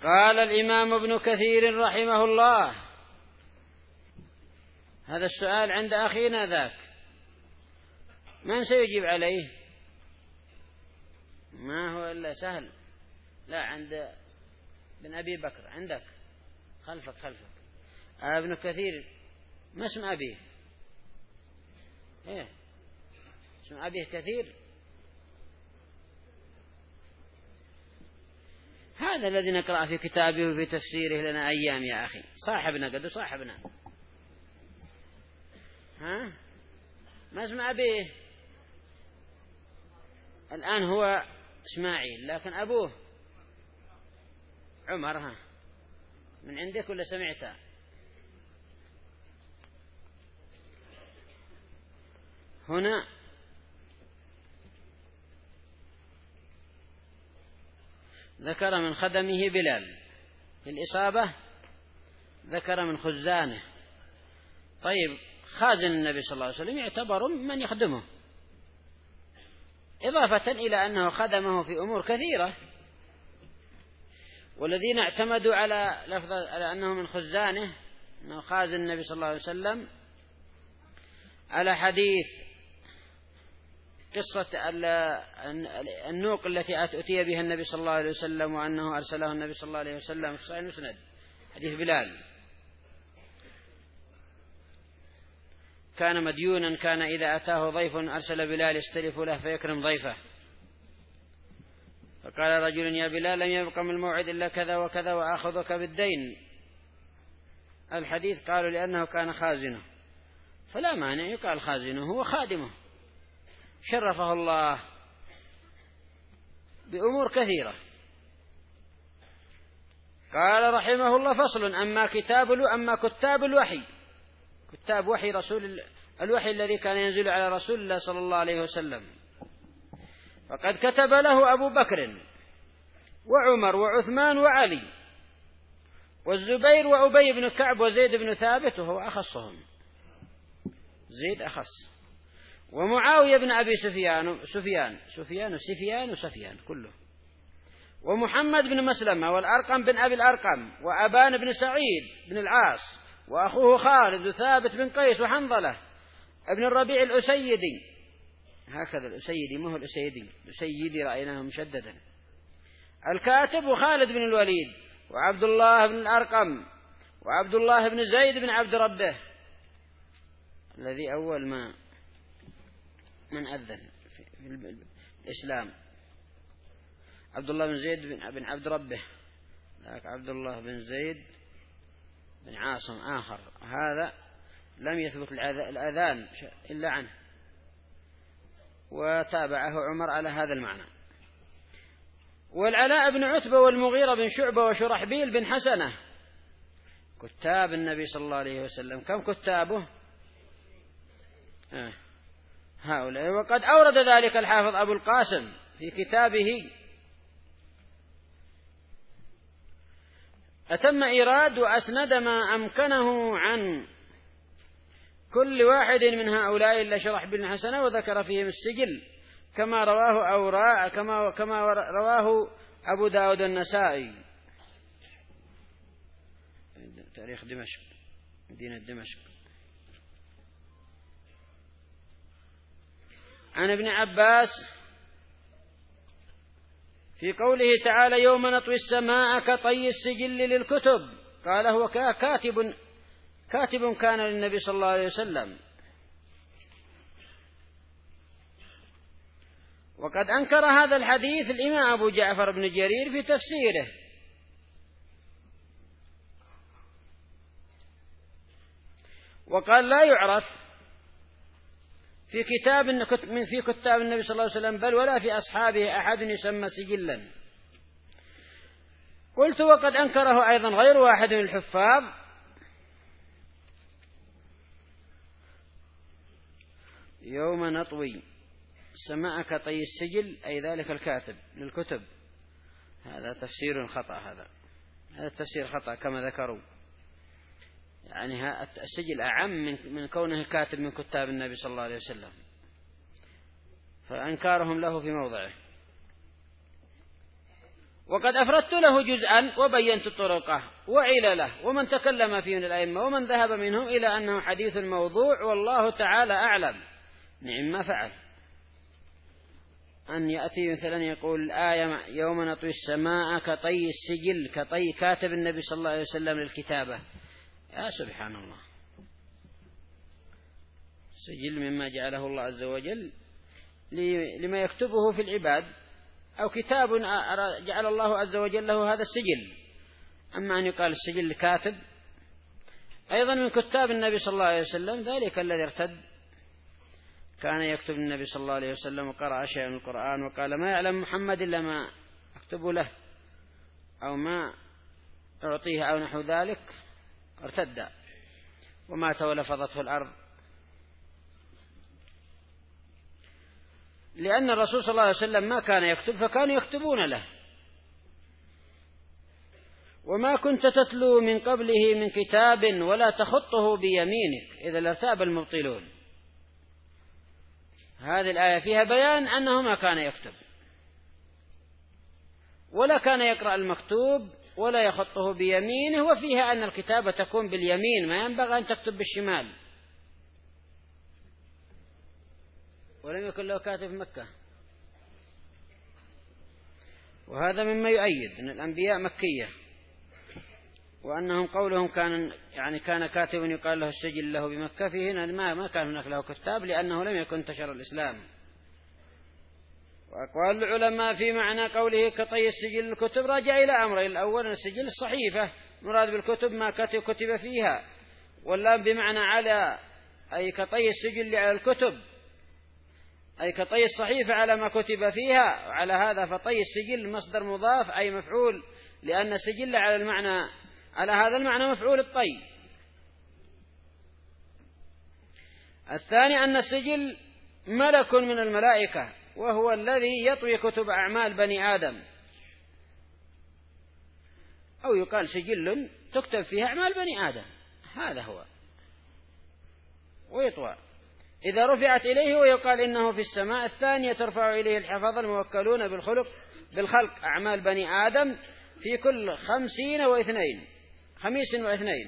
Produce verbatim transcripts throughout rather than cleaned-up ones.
قال الإمام ابن كثير رحمه الله: هذا السؤال عند أخينا ذاك، من سيجيب عليه؟ ما هو إلا سهل. لا، عند ابن أبي بكر، عندك خلفك خلفك. ابن كثير ما اسم أبيه؟ إيه اسم أبيه كثير. هذا الذي نقرأ في كتابه وفي تفسيره لنا أيام يا أخي، صاحبنا قد صاحبنا. ها ما اسم أبيه؟ الآن هو إسماعيل، لكن أبوه عمر. ها من عندك ولا سمعت؟ هنا ذكر من خدمه بلال في الإصابة، ذكر من خزانه. طيب خازن النبي صلى الله عليه وسلم يعتبر من يخدمه، إضافة إلى أنه خدمه في أمور كثيرة. والذين اعتمدوا على لفظ على أنه من خزانه، أنه خازن النبي صلى الله عليه وسلم، على حديث قصة النوق التي أتي بها النبي صلى الله عليه وسلم، وأنه أرسله النبي صلى الله عليه وسلم في صحيح المسند، حديث بلال: كان مديونا، كان إذا أتاه ضيف أرسل بلال يستلف له فيكرم ضيفه، فقال رجل: يا بلال، لم يبق من الموعد إلا كذا وكذا وآخذك بالدين. الحديث قالوا لأنه كان خازنه، فلا مانع يقال خازنه، هو خادمه شرفه الله بأمور كثيرة. قال رحمه الله: فصل: أما كتاب أما كتاب الوحي، كتاب وحي رسول الوحي الذي كان ينزل على رسول الله صلى الله عليه وسلم، فقد كتب له أبو بكر وعمر وعثمان وعلي والزبير وأبي بن كعب وزيد بن ثابت، وهو أخصهم، زيد أخص، ومعاوية بن أبي سفيان سفيان سفيان وسفيان وسفيان كله، ومحمد بن مسلمة والأرقم بن أبي الأرقم وأبان بن سعيد بن العاص وأخوه خالد وثابت بن قيس وحنظلة ابن الربيع الأسيدي. هكذا الأسيدي، ما هو الأسيدي، الأسيدي رأيناه مشددا. الكاتب وخالد بن الوليد وعبد الله بن الأرقم وعبد الله بن زيد بن عبد ربه الذي أول ما من أذن في الإسلام، عبد الله بن زيد بن عبد ربه، ذاك عبد الله بن زيد بن عاصم آخر، هذا لم يثبت الأذان إلا عنه، وتابعه عمر على هذا المعنى. والعلاء بن عتبة والمغيرة بن شعبة وشرحبيل بن حسنة، كتاب النبي صلى الله عليه وسلم. كم كتابه؟ آه. هؤلاء. وقد أورد ذلك الحافظ أبو القاسم في كتابه، أتم إيراد وأسند ما أمكنه عن كل واحد من هؤلاء إلا شرحبيل بن حسنة، وذكر فيهم السجل كما رواه أوراء كما كما رواه أبو داود النسائي. تاريخ دمشق، مدينة دمشق. عن ابن عباس في قوله تعالى: يوم نطوي السماء كطي السجل للكتب، قال هو كاتب كاتب كان للنبي صلى الله عليه وسلم. وقد أنكر هذا الحديث الإمام أبو جعفر بن جرير في تفسيره، وقال لا يعرف في كتاب من في كتاب النبي صلى الله عليه وسلم بل ولا في أصحابه أحد يسمى سجلا. قلت: وقد أنكره أيضا غير واحد من الحفاظ، يوم نطوي السماء كطي السجل، أي ذلك الكاتب للكتب. هذا تفسير خطأ، هذا هذا التفسير خطأ كما ذكروا، يعني السجل أعم من من كونه كاتب من كتاب النبي صلى الله عليه وسلم، فأنكارهم له في موضعه. وقد أفردت له جزءا وبينت طرقه وعلله ومن تكلم فيه من الأئمة ومن ذهب منهم إلى أنه حديث موضوع، والله تعالى أعلم. نعم ما فعل أن يأتي مثلا يقول الآية يوم نطوي السماء كطي السجل، كطي كاتب النبي صلى الله عليه وسلم للكتابة. يا سبحان الله، سجل مما جعله الله عز وجل لما يكتبه في العباد، أو كتاب جعل الله عز وجل له هذا السجل. أما أن يقال السجل لكاتب. أيضا من كتاب النبي صلى الله عليه وسلم ذلك الذي ارتد كان يكتب النبي صلى الله عليه وسلم وقرأ شيئا من القرآن وقال ما يعلم محمد إلا ما أكتب له أو ما أعطيه أو نحو ذلك، ارتد ومات ولفظته الأرض. لأن الرسول صلى الله عليه وسلم ما كان يكتب فكانوا يكتبون له. وما كنت تتلو من قبله من كتاب ولا تخطه بيمينك إذا لارتاب المبطلون. هذه الآية فيها بيان أنه ما كان يكتب ولا كان يقرأ المكتوب ولا يخطه بيمينه، وفيها أن الكتابة تكون باليمين، ما ينبغي أن تكتب بالشمال. ولم يكن له كاتب في مكة. وهذا مما يؤيد أن الأنبياء مكية، وأنهم قولهم كان يعني كان كاتب يقال له السجل له بمكة، فيه ما ما كان هناك له كتاب لأنه لم يكن انتشر الإسلام. وأقوال العلماء في معنى قوله كطي السجل الكتب راجع إلى أمرين: الأول السجل الصحيفة مراد بالكتب ما كتب فيها، واللام بمعنى على، أي كطي السجل على الكتب، أي كطي الصحيفة على ما كتب فيها. وعلى هذا فطي السجل مصدر مضاف أي مفعول، لأن السجل على المعنى على هذا المعنى مفعول الطي. الثاني أن السجل ملك من الملائكة، وهو الذي يطوي كتب أعمال بني آدم، أو يقال سجل تكتب فيها أعمال بني آدم، هذا هو، ويطوى إذا رفعت إليه، ويقال إنه في السماء الثانية ترفع إليه الحفظ الموكلون بالخلق بالخلق أعمال بني آدم في كل خمسين واثنين خميس واثنين.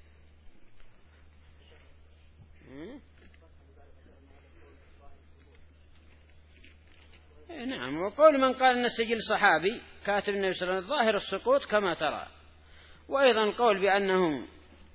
نعم. وقول من قال أن السجل صحابي كاتب النبي صلى الله عليه وسلم ظاهر السقوط كما ترى. وأيضا القول بأنه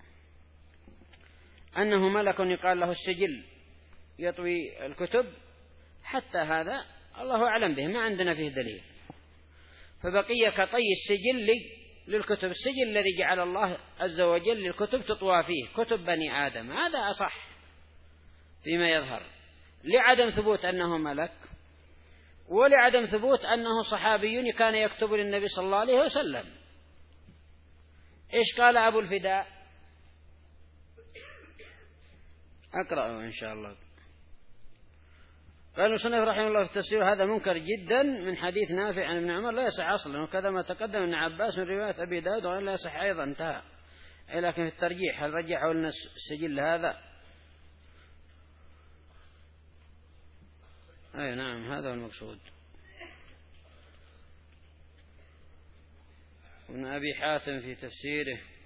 أنه ملك يقال له السجل يطوي الكتب، حتى هذا الله أعلم به، ما عندنا فيه دليل. فبقي كطي السجل للكتب، السجل الذي جعل الله عز وجل للكتب تطوى فيه كتب بني آدم، هذا أصح فيما يظهر، لعدم ثبوت أنه ملك، ولعدم ثبوت أنه صحابي كان يكتب للنبي صلى الله عليه وسلم. إيش قال أبو الفداء؟ أقرأه إن شاء الله. قال المصنف رحمه الله في التفسير: هذا منكر جدا من حديث نافع عن ابن عمر لا يصح أصلا، وكذا ما تقدم ابن عباس من رواية أبي داود وغيره لا يصح أيضا، انتهى. لكن في الترجيح هل رجحوا لنا السجل هذا؟ أي نعم، هذا هو المقصود. ابن أبي حاتم في تفسيره